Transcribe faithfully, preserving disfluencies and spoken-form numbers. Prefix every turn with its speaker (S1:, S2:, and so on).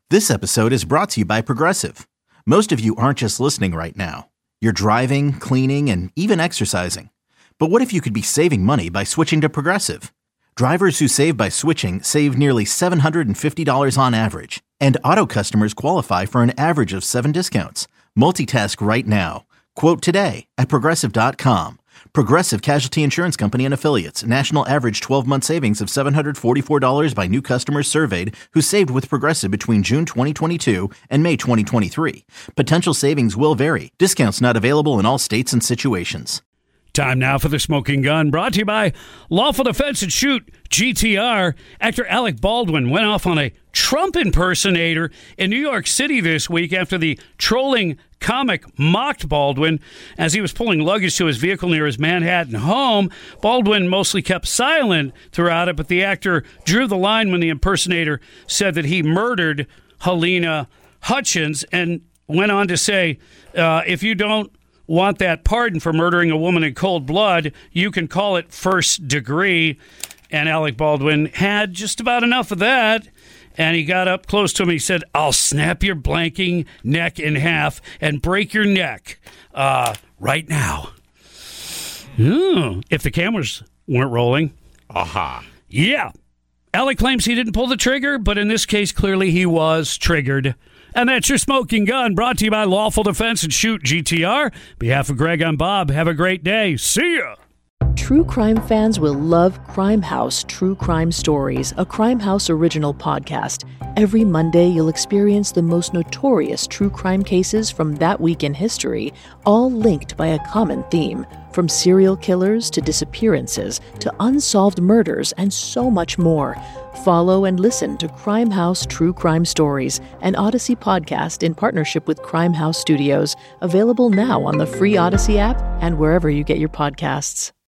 S1: This episode is brought to you by Progressive. Most of you aren't just listening right now. You're driving, cleaning, and even exercising. But what if you could be saving money by switching to Progressive? Drivers who save by switching save nearly seven hundred fifty dollars on average. And auto customers qualify for an average of seven discounts. Multitask right now. Quote today at Progressive dot com. Progressive Casualty Insurance Company and Affiliates. National average twelve-month savings of seven hundred forty-four dollars by new customers surveyed who saved with Progressive between June twenty twenty-two and May twenty twenty-three. Potential savings will vary. Discounts not available in all states and situations.
S2: Time now for the Smoking Gun, brought to you by Lawful Defense and Shoot, G T R. Actor Alec Baldwin went off on a Trump impersonator in New York City this week after the trolling comic mocked Baldwin as he was pulling luggage to his vehicle near his Manhattan home. Baldwin mostly kept silent throughout it, but the actor drew the line when the impersonator said that he murdered Helena Hutchins and went on to say, uh, if you don't want that pardon for murdering a woman in cold blood, you can call it first degree. And Alec Baldwin had just about enough of that. And he got up close to him. He said, I'll snap your blanking neck in half and break your neck uh, right now. Ooh, if the cameras weren't rolling.
S3: Aha.
S2: Yeah. Alec claims he didn't pull the trigger, but in this case, clearly he was triggered. And that's your Smoking Gun, brought to you by Lawful Defense and Shoot, G T R. On behalf of Greg, I'm Bob. Have a great day. See ya.
S4: True crime fans will love Crime House True Crime Stories, a Crime House original podcast. Every Monday, you'll experience the most notorious true crime cases from that week in history, all linked by a common theme. From serial killers to disappearances to unsolved murders and so much more. Follow and listen to Crime House True Crime Stories, an Odyssey podcast in partnership with Crime House Studios, available now on the free Odyssey app and wherever you get your podcasts.